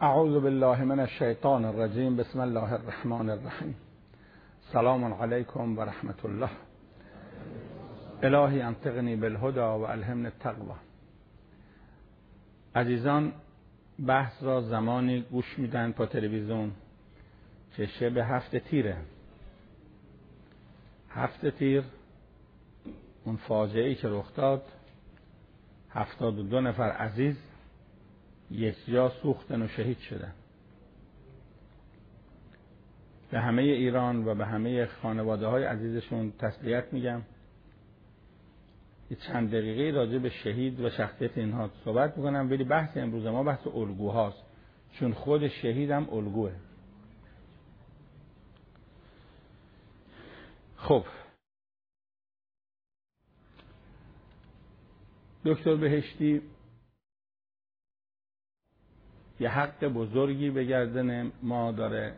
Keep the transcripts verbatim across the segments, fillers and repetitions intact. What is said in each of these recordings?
اعوذ بالله من الشیطان الرجیم. بسم الله الرحمن الرحیم. سلام علیکم و رحمت الله. الهی انطقنی بالهدى و الهمنی التقوی. عزیزان، بحث را زمانی گوش میدن پا تلویزیون که شب هفت تیره. هفت تیر، اون فاجعه‌ای که رخ داد، هفتاد و دو نفر عزیز یک جا سوختن و شهید شدن. به همه ایران و به همه خانواده های عزیزشون تسلیت میگم. یه چند دقیقه راجع به شهید و شخصیت اینها صحبت میکنم، ولی بحث امروز ما بحث الگوهاست، چون خود شهید هم الگوه. خب، دکتر بهشتی یه حق بزرگی به گردن ما داره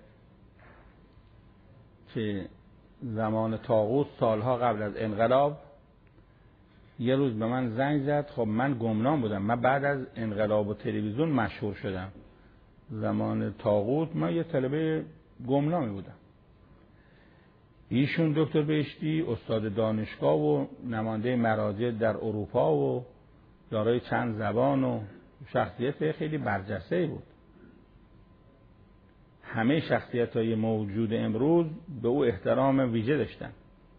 که زمان طاغوت سالها قبل از انقلاب یه روز به من زنگ زد. خب من گمنام بودم، من بعد از انقلاب و تلویزیون مشهور شدم. زمان طاغوت من یه طلبه گمنامی بودم. ایشون دکتر بهشتی استاد دانشگاه و نماینده مراجع در اروپا و دارای چند زبان و شخصیت خیلی برجسته بود. همه شخصیت‌های موجود امروز به او احترام ویژه داشتن.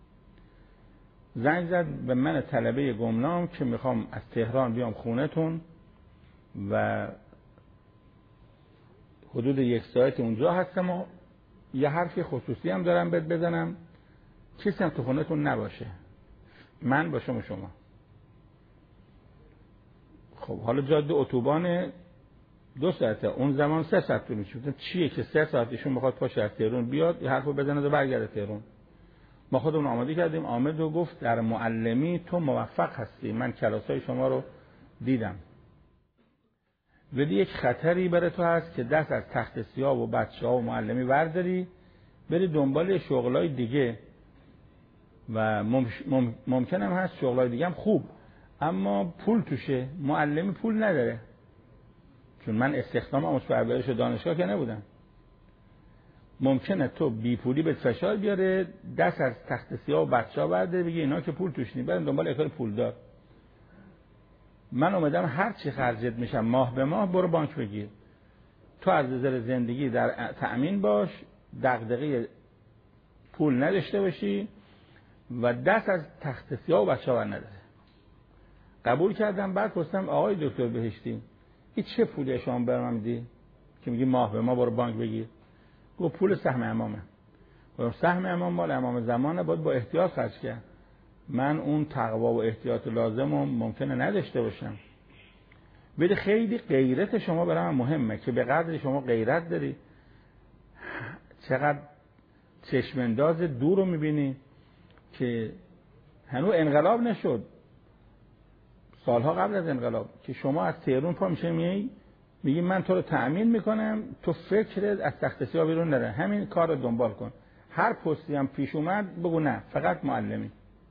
زنگ زد به من طلبه گمنام که میخوام از تهران بیام خونتون و حدود یک ساعت اونجا هستم و یه حرفی خصوصی هم دارم بهت بزنم، کسی هم تو خونتون نباشه، من باشم و شما. خب حالا جاده اتوبان دو ساعته، اون زمان سه ساعت طول می‌کشید. چیه که سه ساعت ایشون میخواد پاشه از تهران بیاد یه حرفو بزنه و برگرده تهران؟ ما خودمون آماده کردیم. آمد و گفت در معلمی تو موفق هستی، من کلاسای شما رو دیدم، ولی یک خطری برای تو هست که دست از تخت سیاه و بچه‌ها و معلمی ورداری بری دنبال شغلای دیگه و مم... ممکن هم هست شغلای دیگه هم خوب، اما پول توشه. معلمی پول نداره، چون من استخدامم از پرورش دانشگاه که نبودم. ممکنه تو بی پولی به فشار بیاره، دست از تخت سیاه و بچه‌ها برداره بگی اینا که پول توش نیست، برن دنبال اکار پولدار. من اومدم هر چی خرجت میشم ماه به ماه برو بانک بگیر، تو از نظر زندگی در تأمین باش، دغدغه پول نداشته باشی و دست از تخت سیاه و بچه‌ها بر نداره. قبول کردم. بعد پرسیدم آقای دکتر بهشتی این چه پولی شما به من میدی که میگی ماه به ماه برو بانک بگیر؟ گفت پول سهم امامه. گفتم سهم امام مال امام زمانه، باید با احتیاط خرج کرد. من اون تقوا و احتیاط لازم رو ممکنه نداشته باشم، ولی خیلی غیرت شما برای من مهمه که به قدر شما غیرت داری، چقدر چشمانداز دور رو میبینی که هنوز انقلاب نشد، سالها قبل از انقلاب، که شما از تهران پا میشه میگی میگی من تو رو تأمین میکنم، تو فکرت از تخت سیاه بیرون نره، همین کار رو دنبال کن. هر پستی هم پیش اومد بگو نه فقط معلمی.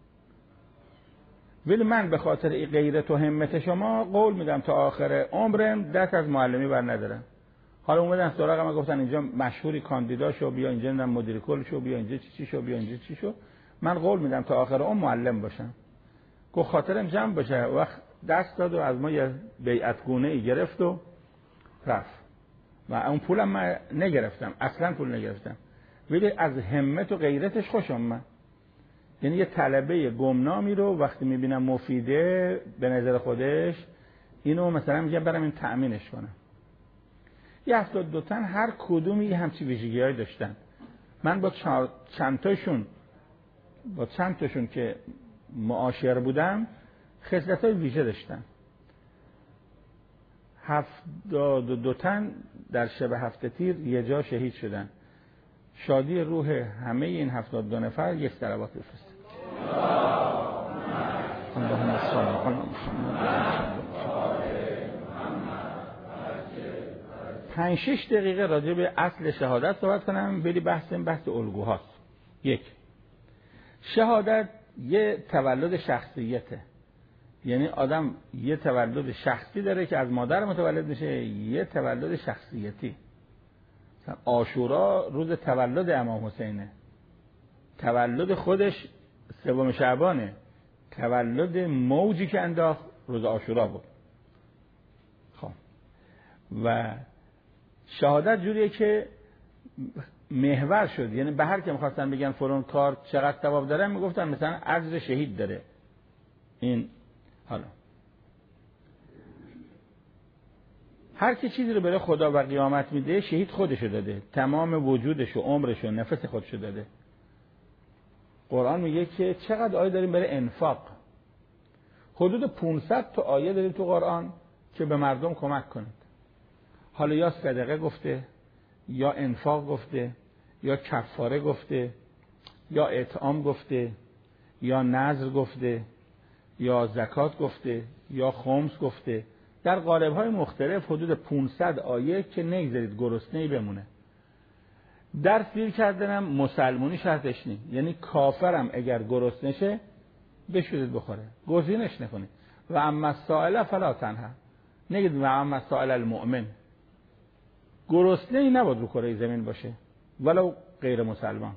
ولی من به خاطر این غیرت و همت شما قول میدم تا آخر عمرم دست از معلمی بر ندارم. حالا اومدن سراغ من گفتن اینجا مشهوری کاندیدا شو، بیا اینجا نم مدیر کل شو، بیا اینجا چی چی شو، بیا اینجا چی شو. من قول میدم تا آخر عمر معلم باشم. گفت خاطرم جمع باشه. وقت دست داد و از ما یه بیعت گونه ای گرفت و رفت و اون پولم من نگرفتم، اصلا پول نگرفتم، ولی از همت و غیرتش خوشم من. یعنی یه طلبه گمنامی رو وقتی میبینم مفیده به نظر خودش، اینو مثلا میگم برم این تأمینش کنم. یه هفتاد دو تن هر کدومی همچی ویژگی‌هایی داشتن. من با چند تاشون با چند تاشون که معاشر بودم خصلت‌های ویژه داشتن. هفتاد و دو تن در شب هفت تیر یه جا شهید شدن. شادی روح همه این هفتاد و دو نفر یک صلوات بفرست. اللهم صل علی محمد. پنج شش دقیقه راجع به اصل شهادت صحبت کنم، ولی بحث بحث الگوهاست. یک، شهادت یه تولد شخصیته، یعنی آدم یه تولد شخصی داره که از مادر متولد میشه، یه تولد شخصیتی. عاشورا روز تولد امام حسینه، تولد خودش سوم شعبانه، تولد موجی که انداخت روز عاشورا بود. خب و شهادت جوریه که محور شد، یعنی به هر که میخواستن بگن فلان کار چقدر ثواب داره میگفتن مثلا اجر شهید داره. این حالا هر کی چیزی رو برای خدا و قیامت میده شهید خودشو داده، تمام وجودشو عمرشو نفس خودشو داده. قرآن میگه که چقدر آیه داریم برای انفاق، حدود پانصد تا آیه داریم تو قرآن که به مردم کمک کنید. حالا یا صدقه گفته، یا انفاق گفته، یا کفاره گفته، یا اطعام گفته، یا نذر گفته، یا زکات گفته، یا خمس گفته. در قالب‌های مختلف حدود پانصد آیه که نگذارید گرسنه‌ای بمونه. در سیر کردنم مسلمونی شرطش نی، یعنی کافرم اگر گرسنه شه بشورید بخوره، گزینش نکنید. و اما السائل فلا تنهر، نگید و اما السائل المؤمن. گرسنه ای نباید رو کره زمین باشه ولو غیر مسلمان.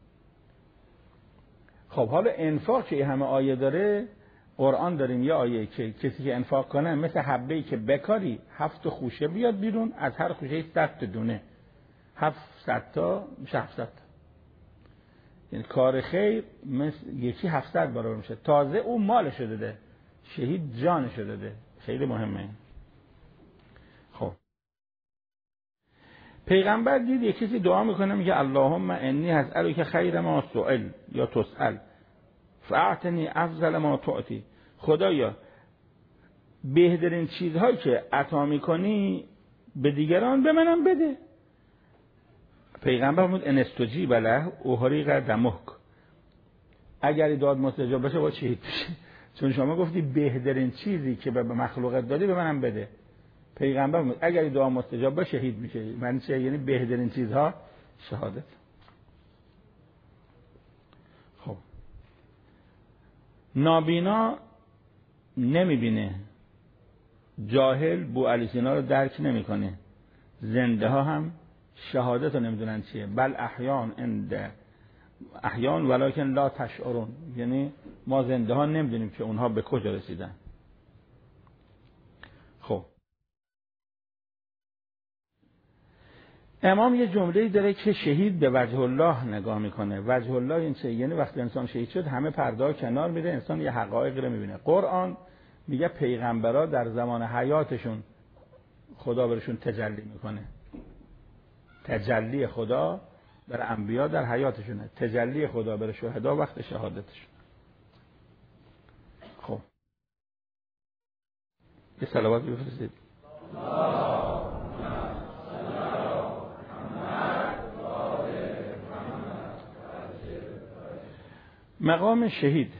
خب حالا انفاق که همه آیه داره، قرآن داریم یه آیه که کسی که انفاق کنه مثل حبه‌ای که بکاری هفت خوشه بیاد بیرون، از هر خوشه صد تا دونه، هفتصد تا میشه هفتصد تا. یعنی کار خیر مثل یکی هفتصد برابر میشه. تازه اون مالش داده، شهید جانش داده. خیلی مهمه. خب پیغمبر دید یک کسی دعا میکنه میگه اللهم انی اسألک خیر ما سئل یا تسأل فاعطنی افضل ما تعطی. خدایا بهترین چیزهایی که عطا میکنی به دیگران به منم بده. پیغمبر فرمود ان استجیب له احریق دمک، اگر داد مستجاب بشه با شهید بشه، چون شما گفتی بهترین چیزی که به مخلوقات دادی به منم بده. پیغمبر فرمود اگر دعا مستجاب بشه شهید میشه. معنی چیه؟ یعنی بهترین چیزها شهادت. خب نابینا نمیبینه، جاهل بو علی سینا رو درک نمیکنه، زنده ها هم شهادت رو نمیدونن چیه. بل احیان اند احیان ولکن لا تشعرون، یعنی ما زنده ها نمیدونیم که اونها به کجا رسیدن. خب امام یه جمله‌ای داره که شهید به وجه الله نگاه میکنه. وجه الله این چه؟ یعنی وقتی انسان شهید شد همه پرده کنار میره، انسان یه حقایقی رو میبینه. قرآن میگه پیغمبرا در زمان حیاتشون خدا برشون تجلی میکنه. تجلی خدا در انبیا در حیاتشونه، تجلی خدا بر شهدا وقت شهادتشون. خب یه صلوات بفرستید. مقام شهید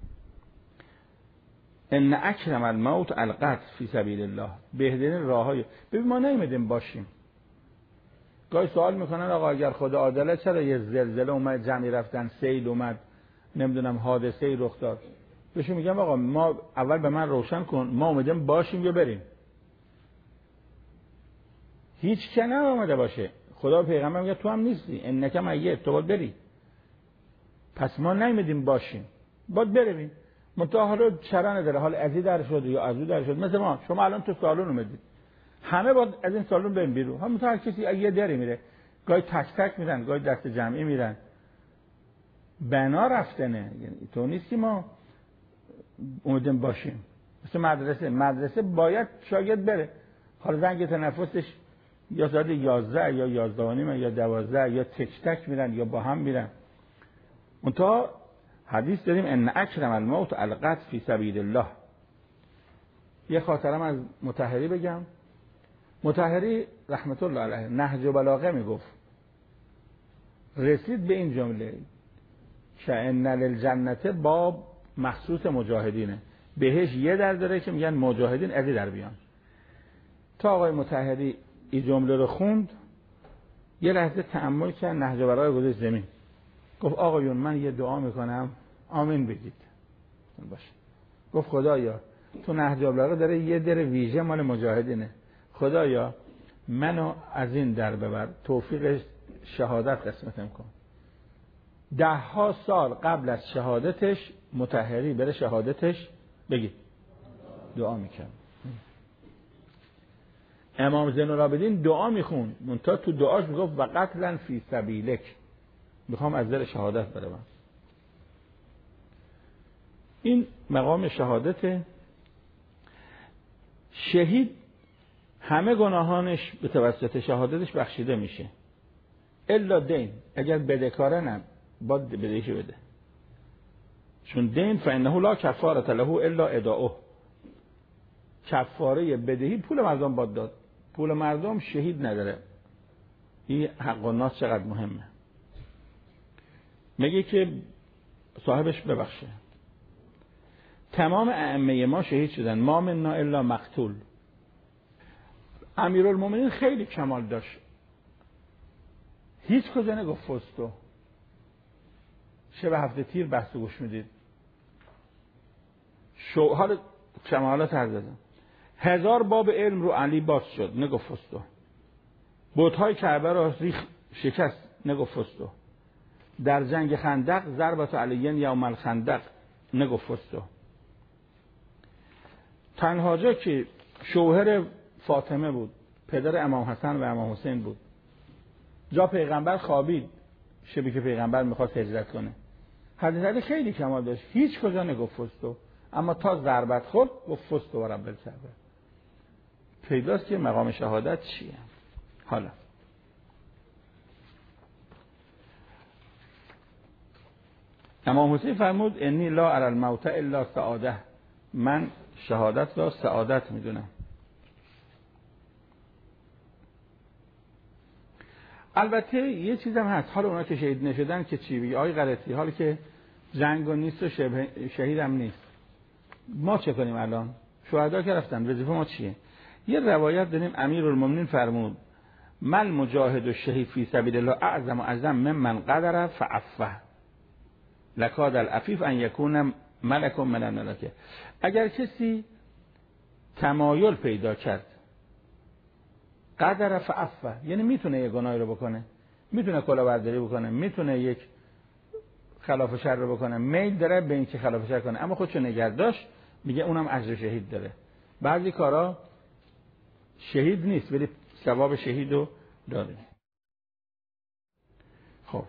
ان اکرم الموت القتل فی سبیل الله، بهترین راههای. ببین ما نمیدیم باشیم. گاهی سوال میکنن آقا اگر خدا عادله چرا یه زلزله اومد جمعی رفتن، سیل اومد، نمیدونم حادثه ای رخ داد؟ بهشون میگم آقا ما اول به من روشن کن ما اومدیم باشیم یا بریم. هیچ که نه اومده باشه. خدا پیغمبر میگه تو هم نیستی، انک میت، تو باید بری. پس ما نمیدیم باشیم، باید بریم. منتها حالا چرا نداره، حال ازی در شد یا ازو در شد. مثل ما شما الان تو سالن اومدید، همه باید از این سالن بریم بیرون. هم هر کسی یه دری میره، گاهی تک تک میرن، گاهی دست جمعی میرن. بنا رفتنه، یعنی تو نیست که ما اومدیم باشیم. مثل مدرسه، مدرسه باید شاگرد بره. حالا زنگ تنفسش یا ساعت یازده یا یازده و نیم یا دوازده یا تک تک میرن یا با هم میرن. منتها حدیث داریم ان اکرم الموت القتل فی سبیل الله. یه خاطرم از مطهری بگم. مطهری رحمت الله علیه نهج و بلاغه میگفت، رسید به این جمله که ان للجنت باب مخصوص مجاهدینه، بهش یه در داره که میگن مجاهدین ازی در بیان. تا آقای مطهری این جمله رو خوند یه لحظه تأمل کرد، نهج و بلاغه گذاشت زمین، گفت آقایون من یه دعا میکنم آمین بگید. باشه. گفت خدایا تو نهج البلاغه داره یه در ویژه مال مجاهدینه. خدایا منو از این در ببر، توفیق شهادت قسمتم کن. ده ها سال قبل از شهادتش مطهری بره شهادتش بگید دعا میکرد. امام زین العابدین دعا میخوند، منتها تو دعاش میگفت و قتلا فی سبیلک، میخوام از در شهادت برم. این مقام شهادت. شهید همه گناهانش به توسط شهادتش بخشیده میشه الا دین، اگر بدهکاره نه باید بدهیش بده، چون دین فانه لا کفاره له الا اداؤه، کفاره بدهی پول مردم باید داد، پول مردم شهید نداره. این حق الناس چقدر مهمه. میگه که صاحبش ببخشه. تمام ائمه ما شهید شدن، ما منا الا مقتول. امیرالمومنین خیلی کمال داشت، هیچ کجا نگفت فستو. شب هفته تیر بحث گوش میدید، شو حال کمالات هر زدن. هزار باب علم رو علی باز شد، نگفت فستو. بت‌های کعبه رو ریخ شکست، نگفت فستو. در جنگ خندق ضربت علیین یوم الخندق، نگفت فستو. تنها جا که شوهر فاطمه بود، پدر امام حسن و امام حسین بود، جا پیغمبر خوابید شبی که پیغمبر میخواست هجرت کنه. حضرت علی خیلی کمال داشت، هیچ کجا نگفت فستو، اما تا ضربت خورد گفت فستو و رب الکعبه. پیداست که مقام شهادت چیه. حالا امام حسین فرمود انی لا اری الموت الا سعاده، من شهادت را سعادت میدونم. البته یه چیزم هست، حال اونا که شهید نشدن که چی بگی آقای غلطی، حالی که جنگ و نیست و شهید هم نیست، ما چه کنیم الان؟ شهدا که رفتن، وظیفه ما چیه؟ یه روایت داریم امیرالمومنین فرمود مل مجاهد و شهید فی سبیل الله اعظم و اعظم ممن قدر فعفه لکاد العفیف ان یکون ملک من الملائکه. اگر کسی تمایل پیدا کرد قدر فعفه، یعنی میتونه یک گناهی رو بکنه، میتونه کلاهبرداری بکنه، میتونه یک خلاف شر رو بکنه، میل داره به اینکه خلاف شر کنه، اما خودشو نگه داشت، میگه اونم اجر شهید داره. بعضی کارا شهید نیست ولی ثواب شهید رو داره. خب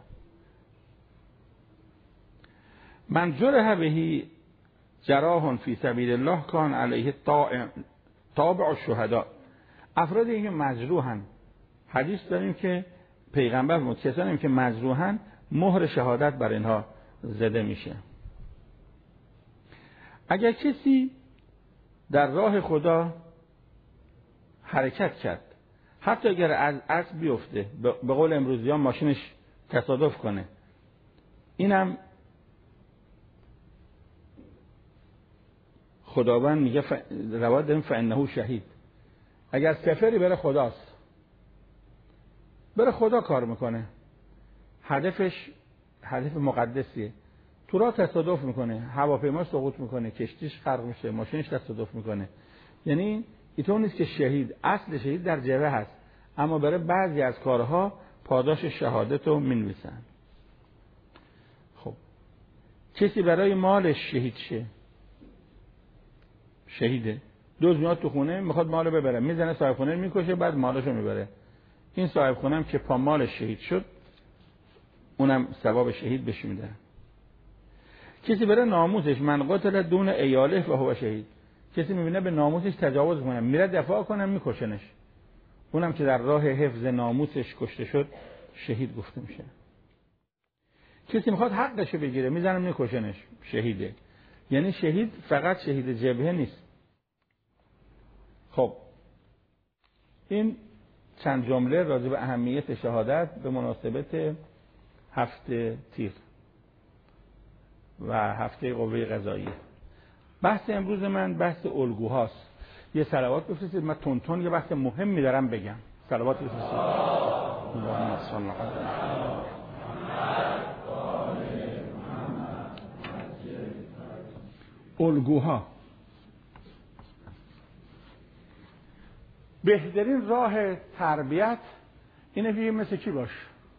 من جرح بهی جراح فی سبیل الله کان علیه تابع الشهداء. افرادی که مجروحن، حدیث داریم که پیغمبر فرمود کسانی که مجروحن مهر شهادت بر اینها زده میشه. اگر کسی در راه خدا حرکت کرد، حتی اگر از اسب بیفته، به قول امروزیان ماشینش تصادف کنه، اینم خداوند میگه ف... روایت داریم فانه شهید. اگر سفری بره خداست، بره خدا کار میکنه، هدفش هدف مقدسیه، تو راه تصادف میکنه، هواپیما سقوط میکنه، کشتیش غرق میشه، ماشینش تصادف میکنه، یعنی اینطور نیست که شهید، اصل شهید در جبهه هست، اما برای بعضی از کارها پاداش شهادت رو مینویسن. خب کسی برای مالش شهید شه، شهیده، دوز میاد تو خونه میخواد مالو ببره، میزنه صاحب خونه میکشه، بعد مالشو میبره. این صاحب خونه هم که پا مالش شهید شد، اونم ثواب شهید بهش میده. کسی برای ناموسش من قتل دون ایاله و هو شهید، کسی میبینه به ناموسش تجاوز کنه، میره دفاع کنه، میکشنش، اونم که در راه حفظ ناموسش کشته شد شهید گفته میشه. کسی میخواد حقشو بگیره، میزنه میکشنش، شهیده. یعنی شهید فقط شهید جبهه نیست. خب این چند جمله راجع به اهمیت شهادت به مناسبت هفته تیر و هفته قوه قضاییه. بحث امروز من بحث الگوهاست. یه صلوات بفرستید، من تون تون یه بحث مهمی دارم بگم. صلوات بفرستید. اللهم صل علی الگوها. بهترین راه تربیت اینه که مثل کی باش.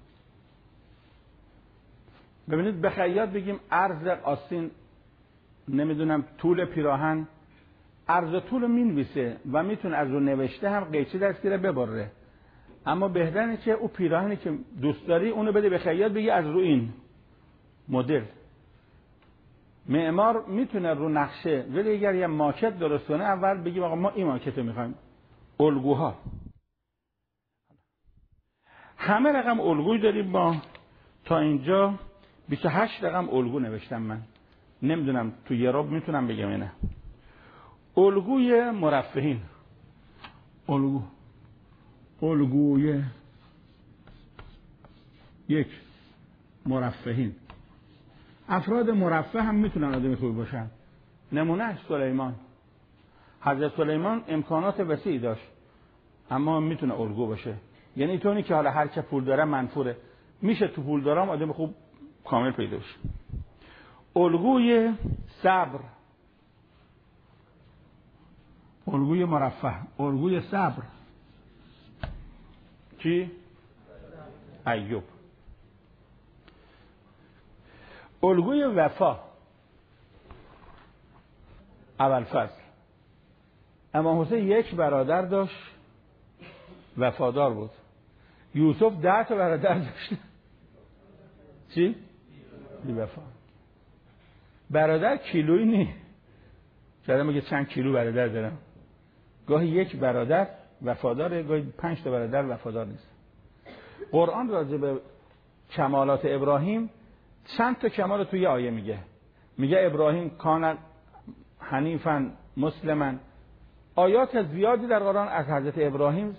ببینید به خیاط بگیم عرض آستین نمیدونم طول پیراهن، عرض طول مینویسه و میتونه از رو نوشته هم قیچی دست گیره ببره، اما بهتره که او پیراهنی که دوست داری اونو بده به خیاط بگی از رو این مدل. معمار میتونه رو نقشه، ولی اگر یه ماکت درست کنه اول بگیم آقا ما این ماکت رو میخوایم. الگوها همه رقم الگوی داریم ما، تا اینجا بیست و هشت رقم الگو نوشتم من، نمیدونم تو یه رب میتونم بگم اینه. الگوی مرفهین، الگو الگوی یک مرفهین. افراد مرفه هم میتونن آدم خوبی باشن. نمونهش سلیمان. حضرت سلیمان امکانات وسیعی داشت اما میتونه الگو باشه. یعنی طوری که حالا هر که پول داره منفوره، میشه تو پول دارم آدم خوب کامل پیدا بشه. الگوی صبر، الگوی مرفه، الگوی صبر کی؟ ایوب. الگوی وفا ابوالفضل. امام حسین یک برادر داشت وفادار بود. یوسف ده تا برادر داشت چی؟ بی وفا. برادر کیلویی نی، شاید میگه چند کیلو برادر دارم. گاهی یک برادر وفاداره، گاهی پنج تا برادر وفادار نیست. قرآن راجع به کمالات ابراهیم چند تا کمال توی آیه میگه. میگه ابراهیم کان حنیفا مسلما. آیات زیادی در قرآن از حضرت ابراهیم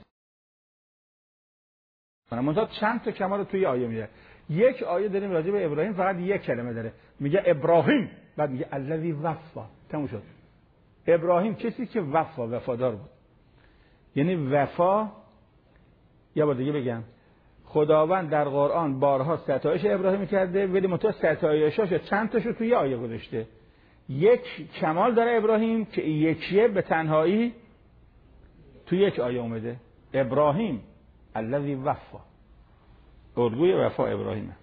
منتها چند تا کمال توی آیه میگه. یک آیه داریم راجع به ابراهیم فقط یک کلمه داره، میگه ابراهیم، بعد میگه الذی وفا. تموم شد. ابراهیم کسی که وفا، وفادار بود. یعنی وفا. یا با دیگه بگم خداوند در قرآن بارها ستایش ابراهیم کرده، ولی منتها ستایشاشو چند تاشو توی آیه گذاشته. یک کمال داره ابراهیم که یکیه به تنهایی توی یک آیه اومده. ابراهیم الذی وفا. الگوی وفا ابراهیمه.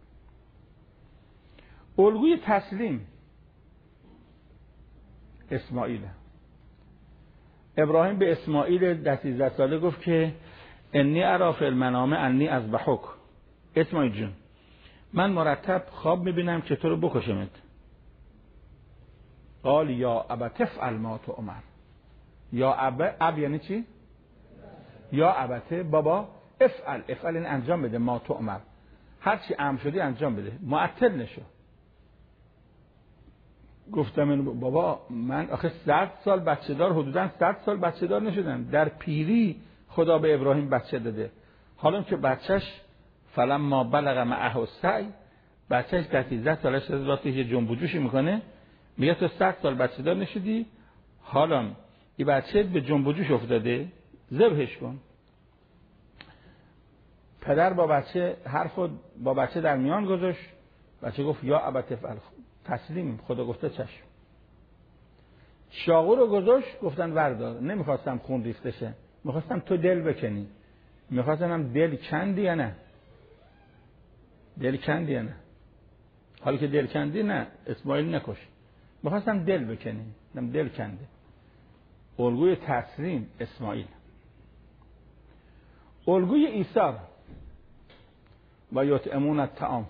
الگوی تسلیم اسماعیل. ابراهیم به اسماعیل ده سیزده ساله گفت که انی اری فی المنام انی اذبحک. اسماعیل جون من مرتب خواب میبینم که تو رو بکشمت. قال یا ابت افعل ما تؤمر. یا اب اب یعنی چی؟ یا ابت بابا افعل، افعل این انجام بده، ما تؤمر، هر چی امر شدی انجام بده، معطل نشو. گفتم بابا من آخه صد سال بچه دار، حدوداً صد سال بچه دار نشدم، در پیری خدا به ابراهیم بچه داده. حالا که بچهش فلما بلغ معه السعی، بچهش در سیزده سالش از یه جنب و جوشی میکنه، میگه تو صد سال بچه دار نشدی، حالا این بچه به جنب و جوش افتاده، ذبحش کن. پدر با بچه حرفو با بچه در میان گذاشت. بچه گفت یا ابت افعل، تسلیم، خدا گفته چشم. شاقو رو گذاشت، گفتن وردار. نمیخواستم خون ریخته شه، میخواستم تو دل بکنی. میخواستم هم دل کندی یا نه؟ دل کندی یا نه؟ حالی که دل کندی نه، اسماعیل نکش. میخواستم دل بکنی، دم دل کنده. الگوی تسلیم اسماعیل. الگوی ایثار و یطعمون الطعام.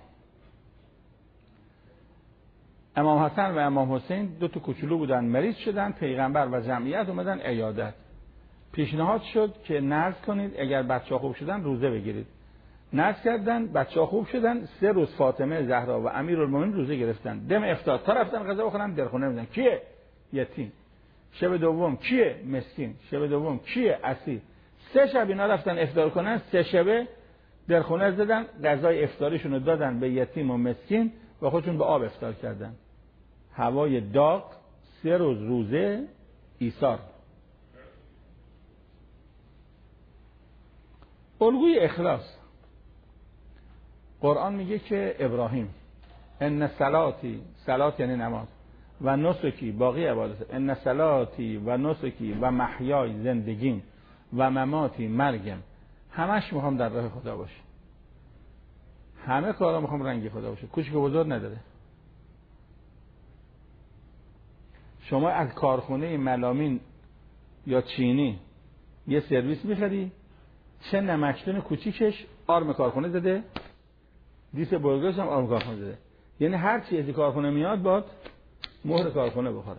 امام حسن و امام حسین دو تا کوچولو بودن، مریض شدن، پیغمبر و جمعیت اومدن عیادت. پیشنهاد شد که نذر کنید اگر بچه‌ها خوب شدن روزه بگیرید. نذر کردن، بچه‌ها خوب شدن، سه روز فاطمه زهرا و امیرالمومنین روزه گرفتن. دم افطار تا رفتن غذا بخورن در خونه بودن. کیه؟ یتیم. شب دوم کیه؟ مسکین. شب دوم کیه؟ اسیر. سه شب اینا رفتن افطار کنن، سه شبه در خونه زدن، غذای افطاریشون رو دادن به یتیم و مسکین و خودشون به آب افطار کردن. هوای داغ، سه روز روزه، ایثار. الگوی اخلاص. قرآن میگه که ابراهیم ان صلاتی، صلات یعنی نماز، و نسکی باقی عبادت، ان صلاتی و نسکی و محیای زندگیم و مماتی، مرگم، همش میخوام در راه خدا باشه. همه کارا میخوام رنگی خدا باشه. کوچیک و بزرگ نداره. شما از کارخونه ملامین یا چینی یه سرویس میخری، چه نمکدون کوچیکش آرم کارخونه زده، دیس برگرش هم آرم کارخونه زده. یعنی هر چی از کارخونه میاد باید مهر کارخونه بخوره.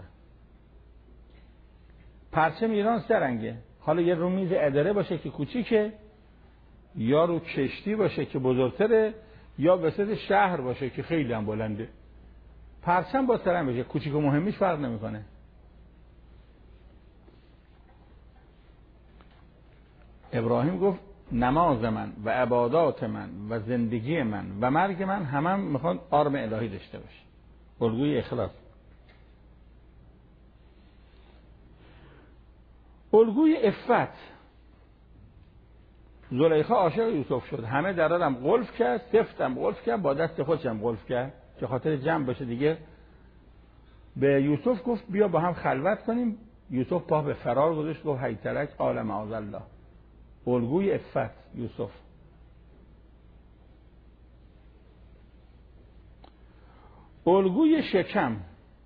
پرچم ایران سه رنگه. حالا یه رو میز اداره باشه که کوچیکه، یا رو کشتی باشه که بزرگتره، یا وسط شهر باشه که خیلی هم بلنده. پرچم با سه رنگ باشه، کوچیک و مهمیش فرق نمیکنه. ابراهیم گفت نماز من و عبادات من و زندگی من و مرگ من همه هم میخوان آرم الهی داشته باشه. الگوی اخلاص. الگوی عفت. زلیخا عاشق یوسف شد، همه درارم قلف کرد، سفتم قلف کرد، با دست خودشم قلف کرد که خاطر جمع باشه دیگه. به یوسف گفت بیا با هم خلوت کنیم. یوسف پا به فرار گذاشت، گفت هیترک آل معاذ الله. الگوی عفت یوسف. الگوی شکم.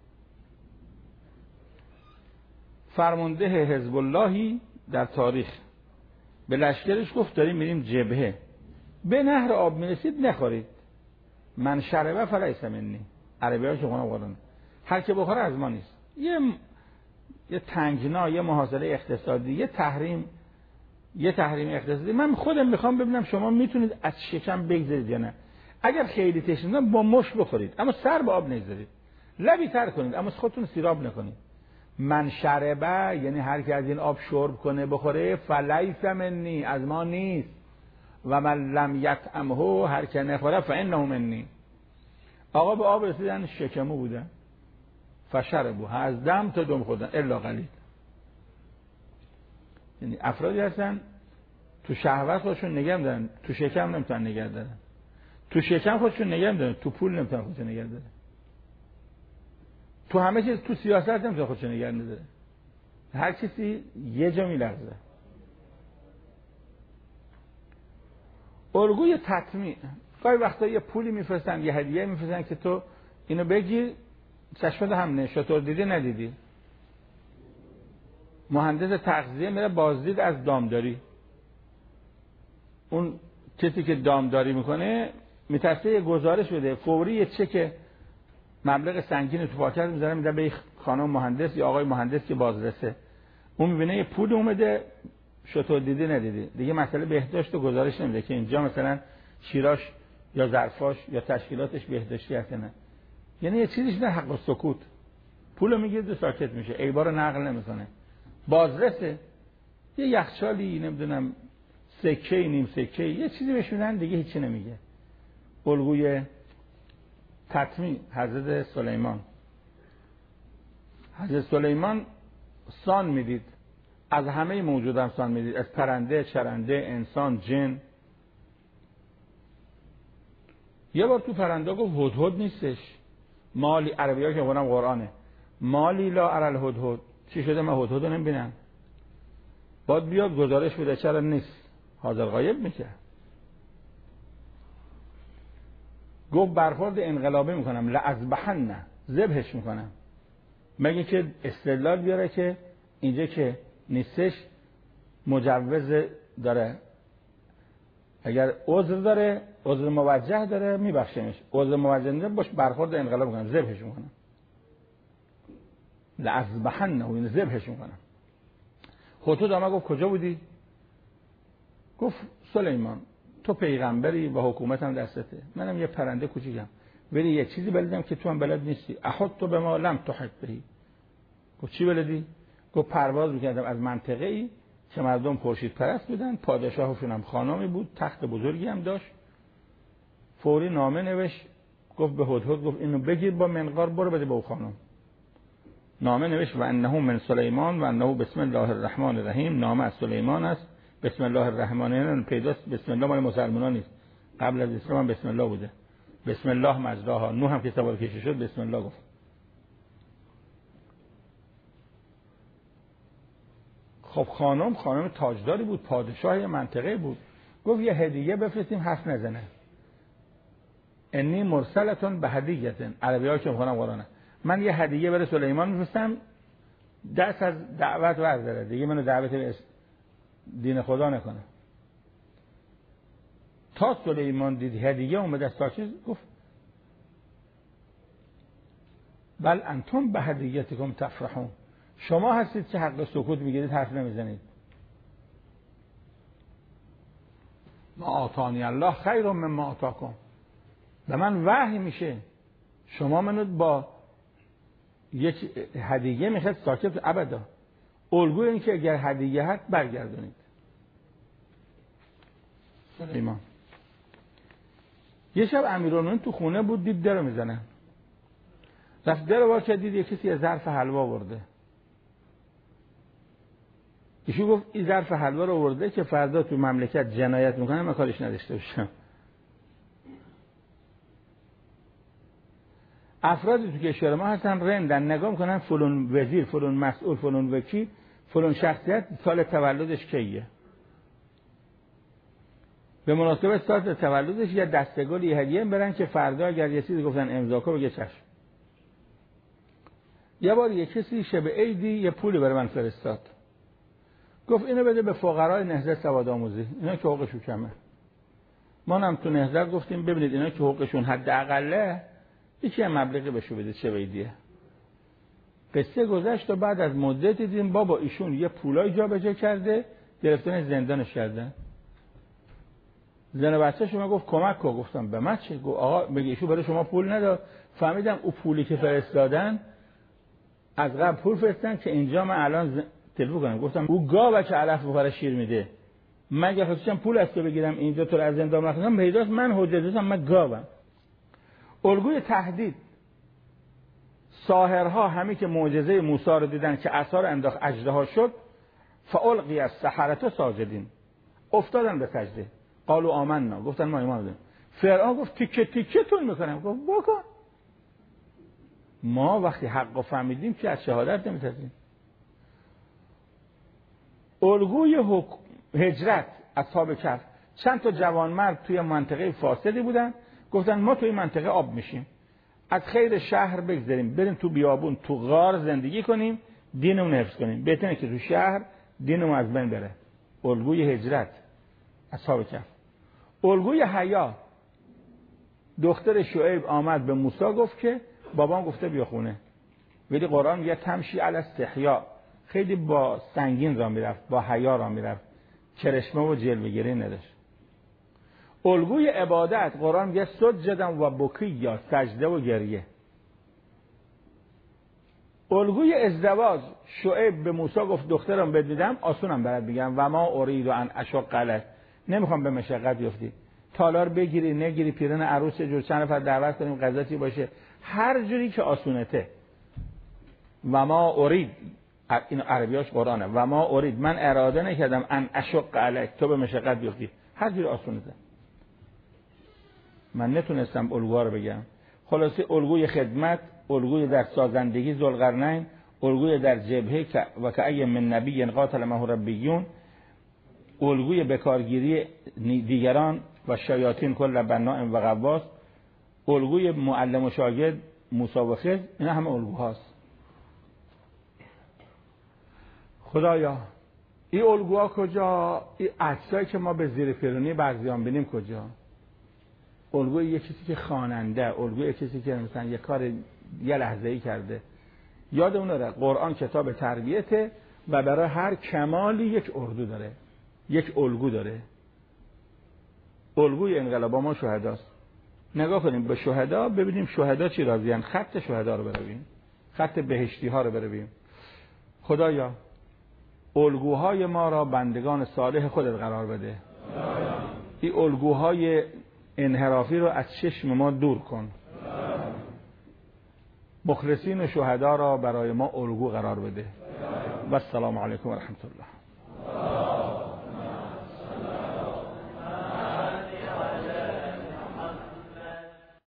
فرمانده حزب اللهی در تاریخ به لشکرش گفت داریم میریم جبهه، به نهر آب میرسید نخورید، من شربه فلیس منی. عربی ها که قرآن قرآن هر که بخوره از ما نیست. یه یه تنگنا، یه محاصره اقتصادی، یه تحریم یه تحریم اقتصادی. من خودم میخوام ببینم شما میتونید از شکم بگذارید یا نه. اگر خیلی تشنه با مش بخورید، اما سر به آب نگذارید. لبی تر کنید اما خودتون سیراب نکنید. من شربه یعنی هر کی از این آب شرب کنه بخوره، فلیس منی، از ما نیست. و من لم یطعمه، هر کی نخوره فانه منی. آقا به آب رسیدن شکمو بودن، فشربو، از دم تا دم خوردن الا قلیل. یعنی افرادی هستن تو شهوت خودشون نگه می‌دارن، تو شکم نمیتونن نگه دارن. تو شکم خودشون نگه می‌دارن، تو پول نمیتونن خودشون نگه دارن. تو همه چیز، تو سیاست نمیتونه خودشون نگه داره. هر چیزی یه جا میلرزه. الگوی تطمیع. گاهی وقتا یه پولی میفرستن، یه هدیه میفرستن که تو اینو بگیر، چشمت هم نه، شطور دیدی ندیدی. مهندس تغذیه میره بازدید از دامداری. اون کسی که دامداری میکنه میترسه یه گزارش بده فوری، یه چک مبلغ سنگین تو پاکت میذاره میده به خانم مهندس یا آقای مهندس که بازرسه. اون میبینه یه پول اومده، شطور دیدی ندیدی. دیگه مسئله بهداشت و گزارش نمیده که اینجا مثلا شیراش یا ظرفاش یا تشکیلاتش بهداشتی هست نه. یعنی یه چیزیش نه، حق و سکوت. پولو میگیره و ساکت میشه، عیبارو نقل نمیکنه. بازرسه یه یخچالی نمیدونم سکه نیم سکه یه چیزی بهش میدن دیگه هیچی نمیگه. الگوی تطمیع. حضرت سلیمان حضرت سلیمان سان میدید، از همه موجودان سان میدید، از پرنده، چرنده، انسان، جن. یه بار تو پرنده گفت هدهد نیستش. مالی، عربی ها که قرآن قرآنه، مالی لا ارى الهدهد، چی شده من هدهد رو نمیبینم؟ باید بیاد گزارش بده چرا نیست، حاضر غایب میکرد. گفت برخورد انقلابی میکنم، لأذبحنه، ذبحش میکنم. مگه که استدلال بیاره که اینجا که نیستش مجوز داره، اگر عذر داره، عذر موجه داره میبخشمش، عذر موجه نیست باش برخورد انقلاب میکنم، ذبحش میکنم. لأذبحنه، این ذبحش میکنم. هدهد آمد گفت کجا بودی؟ گفت سلیمان تو پیغمبری و حکومت هم دستته، منم یه پرنده کوچیکم، ولی یه چیزی بلدم که تو هم بلد نیستی. احط تو به ما لم تحط بهی. گفت چی بلدی؟ گفت پرواز میکردم از منطقه ای که مردم خورشید پرست بودن، پادشاهشون هم خانمی بود، تخت بزرگی هم داشت. فوری نامه نوشت، گفت به هدهد، گفت اینو بگیر با منقار برو بده به اون خانم. نامه نوشت و انه من سلیمان و انه بسم الله الرحمن الرحیم. نامه از سلیمان است، بسم الله الرحمن الرحیم پیداست. بسم الله مال مسلمانان نیست، قبل از اسلام بسم الله بوده. بسم الله مجراها. نوح هم که سوار کشی شد بسم الله گفت. خب خانم خانم تاجداری بود، پادشاه منطقه بود. گفت یه هدیه بفرستیم حرف نزنه. انی مرسلتون به هدیه‌تن. عربی‌ها که میخونم قرآنه. من یه هدیه برای سلیمان میفرستم، دست از دعوت برداره، دیگه منو دعوت به دین خدا نکنه. تا سلیمان دید هدیه اومده ساکت، گفت بل انتم به هدیتکم تفرحون. شما هستید که حق سکوت میگیرید، حرف نمیزنید. ما آتانی الله خیر مما آتاکم. به من وحی میشه، شما منو با یک هدیه میخواد ساکت ابدا. الگوی این که اگر هدیه هست برگردونید. سلیمان یه شب امیرالمومنین تو خونه بود، دید در میزنه. رفت در وا کرد، دید یه کسی یه ظرف حلوا آورده. ایشون گفت این ظرف حلوا رو آورده که فردا تو مملکت جنایت میکنه، من کارش نداشته باشم. افرادی تو کشور ما هستن رندن، نگاه میکنن فلان وزیر، فلان مسئول، فلان وکیل، فلان شخصیت سال تولدش کیه. به مناسبت سال تولدش یه دستگل یه هدیه برن که فردا اگر یه چیزی گفتن امضا کن بگه چشم. یه بار یه کسی شب عیدی یه پولی برای من فرستاد، گفت اینو بده به فقرای نهضت سوادآموزی، اینا که حقوقشون کمه. ما هم تو نهضت گفتیم ببینید اینا که حقوقشون حداقله یکی مبلغی بهشون بدید شب عیدیه. قصه گذشت و بعد از مدت دیدیم بابا ایشون یه پولای جابجا کرده، گرفتن زندانش کردن. زن بچه شما گفت کمک کو، گفتم به من چه؟ گفت آقا بگی ایشون برای شما پول نداد. فهمیدم او پولی که فرستادن از قبل پول فرستادن که اینجا من الان ز... تلفن کنم. گفتم او گاوه که علف بخوره شیر میده، مگه خواستم پول از تو بگیرم اینجا تو رو از زندان نکنم؟ پیداست من حجت داشتم، من گاوم. الگوی تهدید. ساحرها همین که معجزه موسی رو دیدن که عصا رو انداخت اژدها شد، فالقی السحرة ساجدین، افتادن به سجده. قالوا آمنا، گفتن ما ایمان آوردیم. فرعون گفت تیکه تیکه تون میکنم. گفت بکن. ما وقتی حق رو فهمیدیم که از شهادت نمیترسیم. الگوی حکم هجرت اصحاب کهف، چند تا جوانمرد توی منطقه فاصلی بودن، گفتن ما توی منطقه آب میشیم، از خیر شهر بگذاریم بریم تو بیابون تو غار زندگی کنیم، دینمون حفظ کنیم، بهتره که تو شهر دینمون از بین بره. الگوی هجرت اصحاب کهف. الگوی حیا، دختر شعیب آمد به موسی گفت که بابام گفته بیا خونه، ولی قرآن میگه تمشی علی استحیا، خیلی با سنگین را میرفت، با حیا را میرفت، کرشمه و جلوه‌گری نداشت. الگوی عبادت، قرآن میگه سجدن و بکیا، سجده و گریه. الگوی ازدواج، شعیب به موسی گفت دخترم بدیدم آسونم برات بگم و ما ارید ان اشق علیک، نمیخوام به مشقت بیفتی، تالار بگیری نگیری، پیرن عروس جور چند نفر دعوت کنیم غذاتی باشه، هر جوری که آسونته. و ما ارید، این عربیاش قرآنه، و ما ارید، من اراده نکردم ان اشق علیک، تو به مشقت بیفتی، هر جوری آسونته. من نتونستم الگوها رو بگم. خلاصه الگوی خدمت، الگوی در سازندگی ذوالقرنین، الگوی در جبهه و کأی من نبی قاتل معه ربیون، الگوی بکارگیری دیگران و شیاطین کل بناء و غواص، الگوی معلم و شاگرد موسی و خضر، اینا همه الگوهاست. خدایا این الگوها کجا؟ این عکسایی که ما به زیر پیرونی بعضیان بینیم کجا؟ الگوی یه کسی که خواننده، الگوی یه کسی که مثلا یه کار یه لحظه‌ای کرده. یادمون نره قرآن کتاب تربیته و برای هر کمالی یک اردو داره، یک الگو داره. الگوی انقلاب ما شهداست. نگاه کنیم به شهدا، ببینیم شهدا چی راضیان، خط شهدا رو برویم، خط بهشتی ها رو برویم. خدایا الگوهای ما را بندگان صالح خودت قرار بده. این الگوهای انحرافی رو از چشم ما دور کن. مخلصین و شهدا را برای ما الگو قرار بده. و السلام علیکم و رحمت الله.